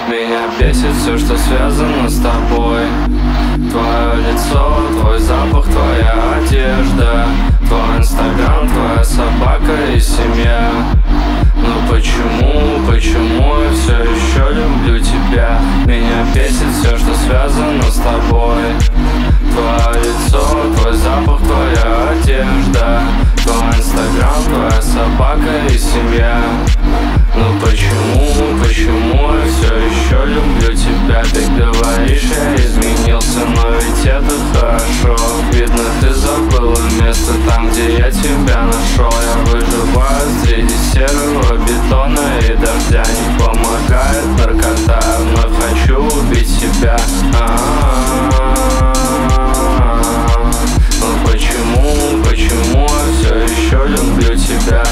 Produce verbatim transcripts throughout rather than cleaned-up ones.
Меня бесит все, что связано с тобой. Твое лицо, твой запах, твоя одежда, твой инстаграм, твоя собака и семья. Но почему, почему я все еще люблю тебя? Меня бесит все, что связано с тобой. Твое лицо, твой запах, твоя одежда, твой инстаграм, твоя собака и семья. Но почему, почему я все еще люблю тебя? Ты говоришь, я изменился, но ведь это хорошо. Видно, ты забыла место там, где я тебя нашел. Я выживаю среди серого бетона и дождя. Не помогает наркота, вновь хочу убить себя. Но почему, почему я все еще люблю тебя?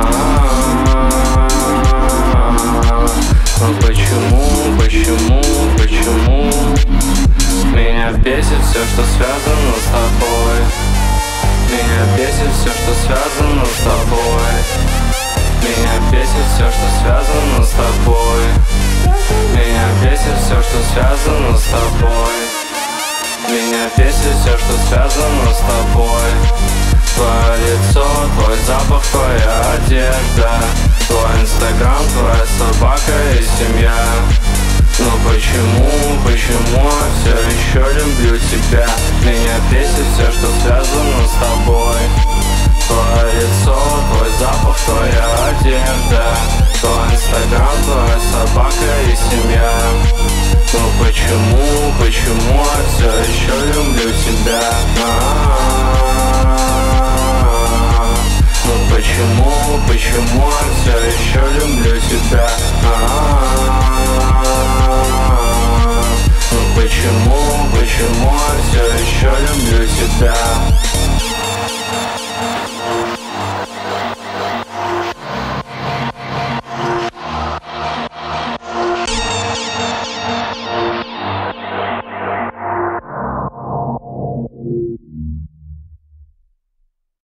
Но почему, почему, почему меня бесит все, что связано с тобой? Меня бесит все, что связано с тобой. Меня бесит все, что связано с тобой. Меня бесит все, что связано с тобой. Меня бесит все, что связано с тобой. Твое лицо, твой запах, твоя одежда, твой инстаграм, твоя собака и семья. Но почему, почему я все еще люблю тебя? Меня бесит все, что связано с тобой. Твое лицо, твой запах, твоя одежда, твой инстаграм, твоя собака и семья. Но почему, почему я все еще люблю тебя? Ну почему, почему я все еще люблю тебя? Ну почему, почему я все еще люблю тебя?